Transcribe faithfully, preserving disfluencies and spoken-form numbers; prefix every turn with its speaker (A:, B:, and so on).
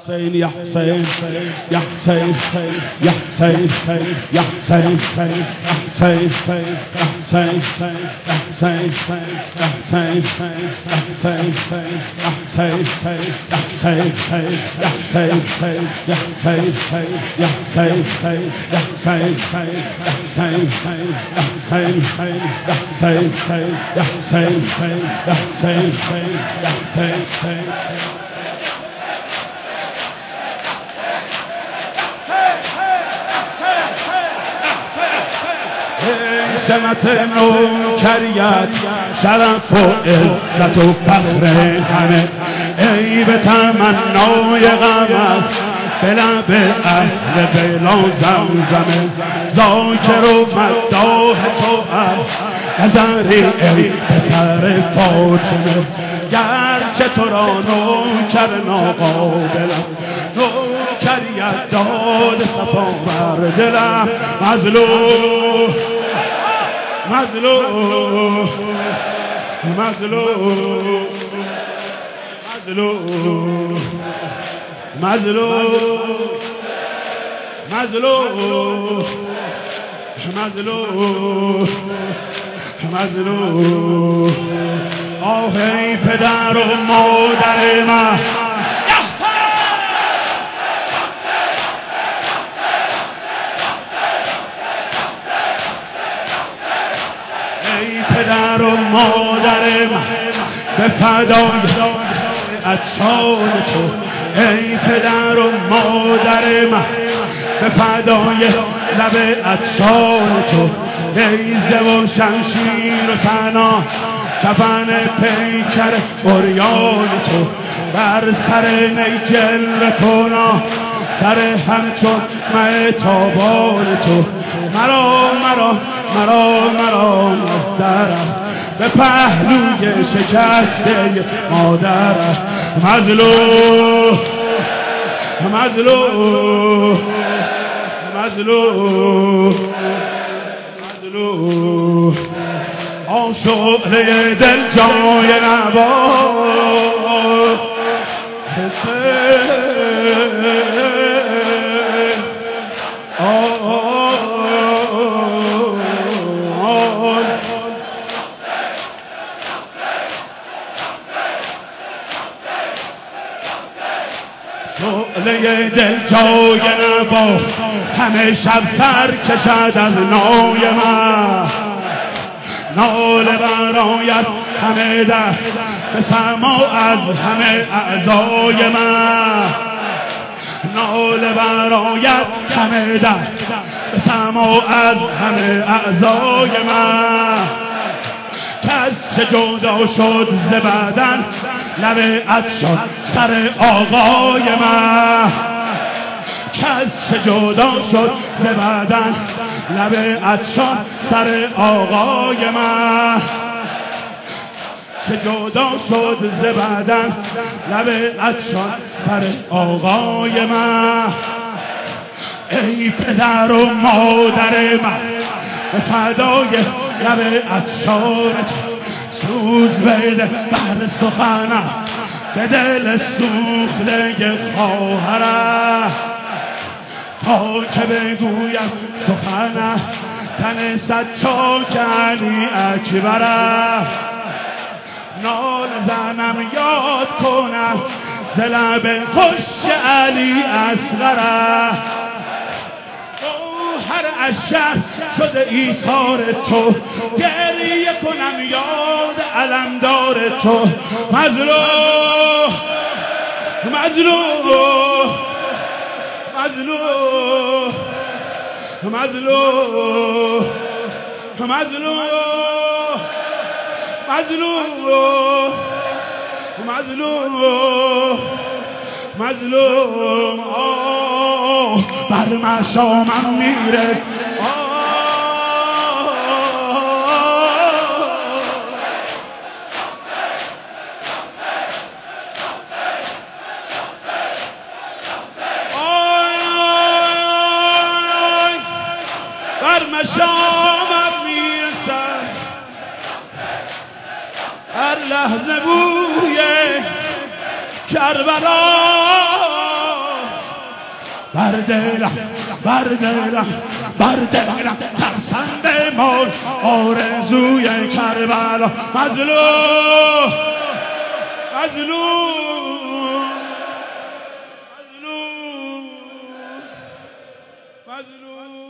A: حسین یا حسین یا حسین یا حسین یا حسین یا حسین یا حسین یا حسین یا حسین یا حسین یا حسین یا حسین یا حسین یا حسین یا حسین یا حسین یا حسین یا حسین ya Hüseyin ya Hüseyin ya Hüseyin ya Hüseyin ای سمت نوکریت شرف و عزت و فخر همه ای به تمنای غمت به لب اهل بلا زمزمه ذاکر و مداح تو هم نظری ای پسر فاطمه گرچه تو را نوکر ناقابلم نوکریت داد صفا بر دلم مظلوم مظلوم مظلوم مظلوم مظلوم مظلوم مظلوم مظلوم آه ای پدر و مادر من ای پدر و مادر من به فدای عطشان تو ای پدر و مادر من به فدای لب عطشان تو نیزه و شمشیر و سنا کفن پیکر عریان تو بر سر نی جلوه کنا سر همچون مهتابان تو مرا مرا مرا مرا از درم به پهلوی شکسته مادرم مظلوم مظلوم مظلوم مظلوم آن شعله دل جای نبا حسین شعله دل جای نبا همه شب سر کشد از نای من ناله برآید همه ده به سما از همه اعضای من ناله برآید همه ده به سما از همه اعضای من کس چه جدا شد ز بدن لب عطشان سر آقای من کس چه جدا شد ز بدن لب عطشان سر آقای من چه جدا شد ز بدن لب عطشان سر آقای من ای پدر و مادر من به فدای لب عطشان سوز بده بر سخنم به دل سوخته خواهرم تا که بگویم سخنم تن صد چاک علی اکبرم نال زنم یاد کنم ز لب خوش علی اصغرم هر اشک شده ایثار تو گریه کنم یاد علمدار تو مظلوم مظلوم مظلوم مظلوم مظلوم مظلوم مظلوم مظلوم آه بر مشامم میرس بر مشامم میرسد هر لحظه بوی کربلا بر دلم بر دلم بر دلم ترسم بمال آرزوی کربلا مظلوم مظلوم مظلوم مظلوم